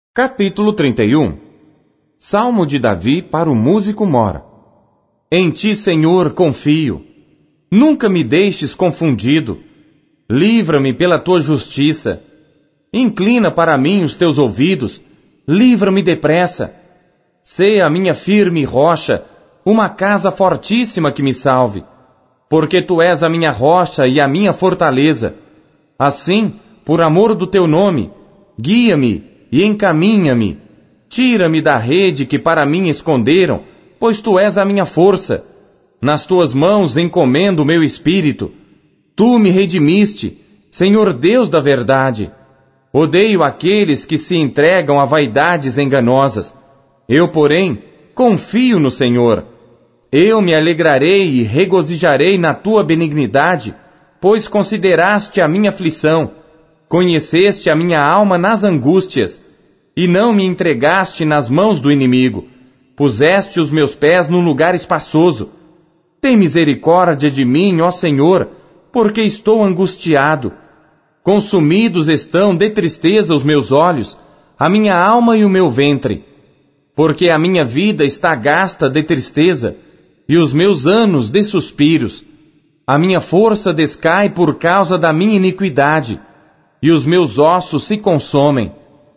Capítulo 31. Salmo de Davi para o músico mora. Em ti, Senhor, confio. Nunca me deixes confundido. Livra-me pela tua justiça. Inclina para mim os teus ouvidos. Livra-me depressa. Sê a minha firme rocha, uma casa fortíssima que me salve. Porque tu és a minha rocha e a minha fortaleza. Assim, por amor do teu nome, guia-me e encaminha-me. Tira-me da rede que para mim esconderam, pois tu és a minha força. Nas tuas mãos encomendo o meu espírito. Tu me redimiste, Senhor Deus da verdade. Odeio aqueles que se entregam a vaidades enganosas. Eu, porém, confio no Senhor. Eu me alegrarei e regozijarei na tua benignidade, pois consideraste a minha aflição. Conheceste a minha alma nas angústias, e não me entregaste nas mãos do inimigo. Puseste os meus pés num lugar espaçoso. Tem misericórdia de mim, ó Senhor, porque estou angustiado. Consumidos estão de tristeza os meus olhos, a minha alma e o meu ventre. Porque a minha vida está gasta de tristeza, e os meus anos de suspiros. A minha força descai por causa da minha iniquidade, e os meus ossos se consomem.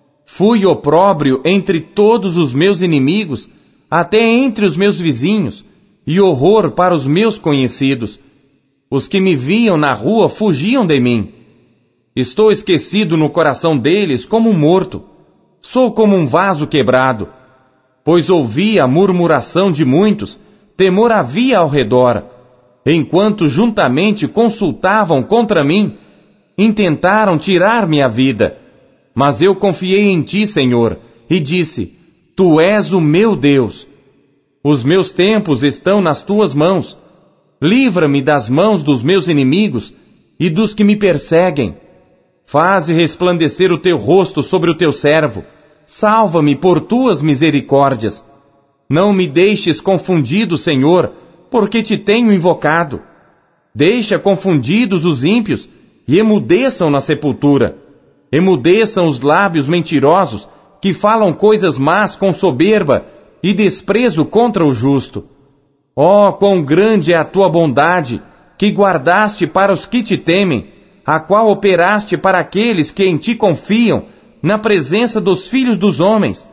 Fui opróbrio entre todos os meus inimigos, até entre os meus vizinhos, e horror para os meus conhecidos. Os que me viam na rua fugiam de mim. Estou esquecido no coração deles como um morto. Sou como um vaso quebrado. Pois ouvi a murmuração de muitos, temor havia ao redor. Enquanto juntamente consultavam contra mim, intentaram tirar-me a vida. Mas eu confiei em ti, Senhor, e disse, tu és o meu Deus. Os meus tempos estão nas tuas mãos. Livra-me das mãos dos meus inimigos e dos que me perseguem. Faze resplandecer o teu rosto sobre o teu servo. Salva-me por tuas misericórdias. Não me deixes confundido, Senhor, porque te tenho invocado. Deixa confundidos os ímpios e emudeçam na sepultura. Emudeçam os lábios mentirosos que falam coisas más com soberba e desprezo contra o justo. Oh, quão grande é a tua bondade, que guardaste para os que te temem, a qual operaste para aqueles que em ti confiam, na presença dos filhos dos homens.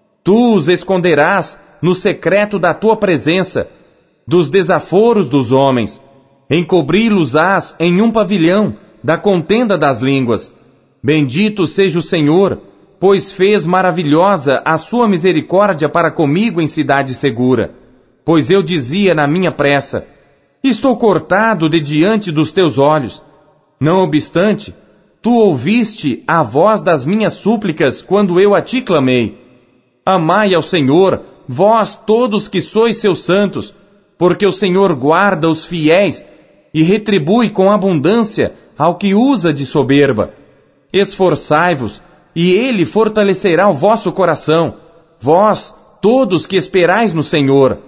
Tu os esconderás no secreto da tua presença, dos desaforos dos homens. Encobri-los-ás em um pavilhão da contenda das línguas. Bendito seja o Senhor, pois fez maravilhosa a sua misericórdia para comigo em cidade segura. Pois eu dizia na minha pressa, estou cortado de diante dos teus olhos. Não obstante, tu ouviste a voz das minhas súplicas quando eu a ti clamei. Amai ao Senhor, vós todos que sois seus santos, porque o Senhor guarda os fiéis e retribui com abundância ao que usa de soberba. Esforçai-vos, e ele fortalecerá o vosso coração, vós, todos que esperais no Senhor.